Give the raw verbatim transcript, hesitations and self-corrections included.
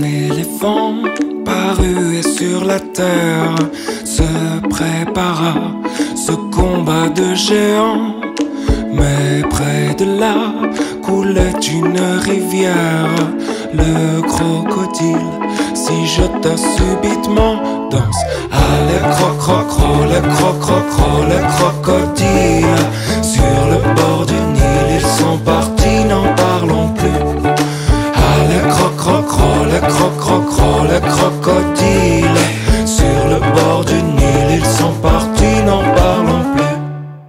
éléphant paru et sur la terre se prépara ce combat de géants. Mais près de là coulait une rivière. Le crocodile s'y jeta subitement. Danse, allez croc croc croc, les croc croc croc, les crocodiles.